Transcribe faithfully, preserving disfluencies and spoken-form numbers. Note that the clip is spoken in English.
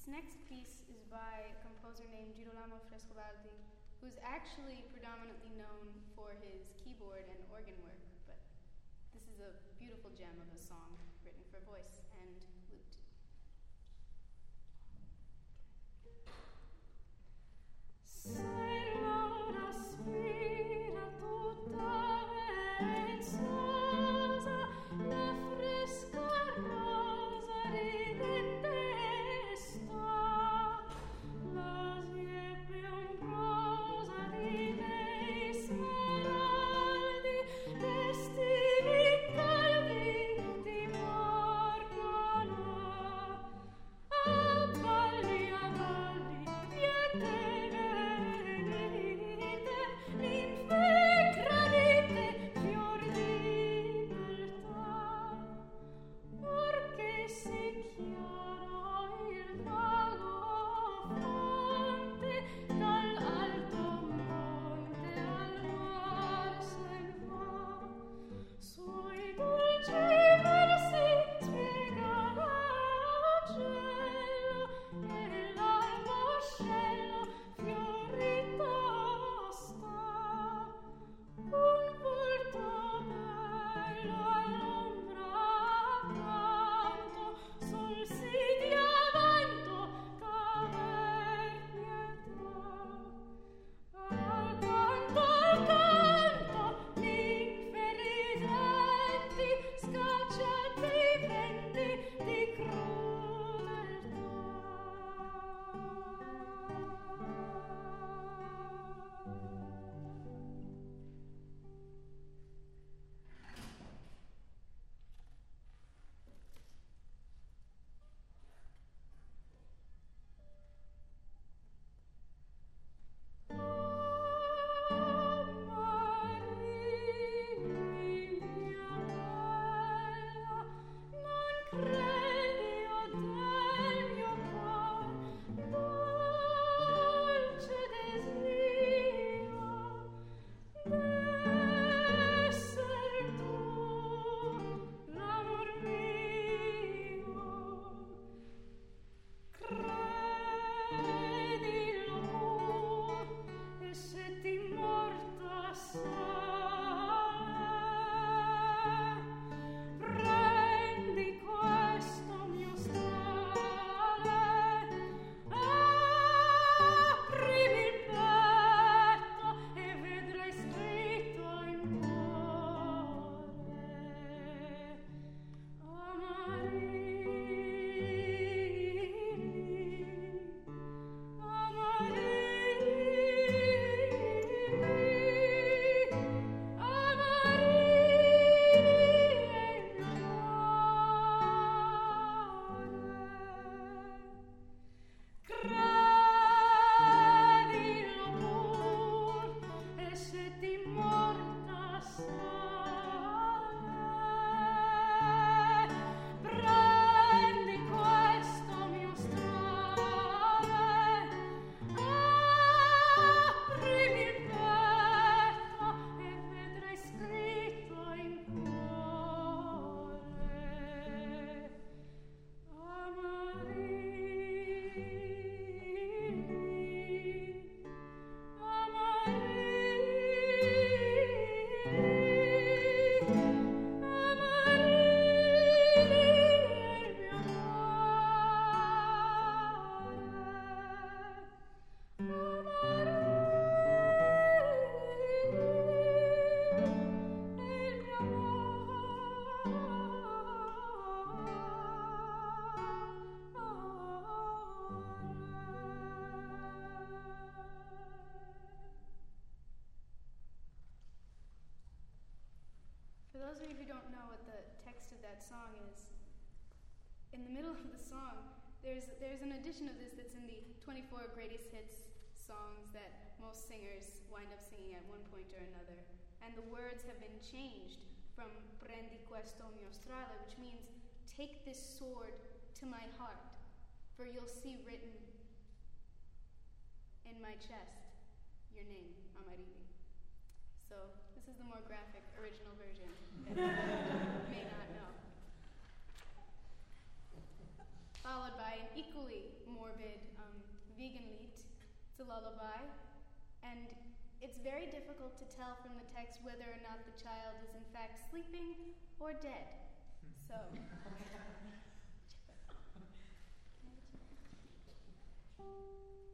next piece is by a composer named Girolamo Frescobaldi, who's actually predominantly known for his keyboard and organ work, but this is a beautiful gem of a song written for voice and lute. L'ora spira tutta verzosa, la fresca rosa ridente sta, la siepe ombrosa di nei smeraldi, vestiti caldi di morgono. A balli, a balli, quiete For those of you who don't know what the text of that song is, in the middle of the song, there's there's an edition of this that's in the twenty-four greatest hits songs that most singers wind up singing at one point or another. And the words have been changed from prendi questo mio strale, which means take this sword to my heart, for you'll see written in my chest your name, Amarili. So this is the more graphic original version that you may not know. Followed by an equally more morbid um, vegan lied. It's a lullaby, and it's very difficult to tell from the text whether or not the child is in fact sleeping or dead. So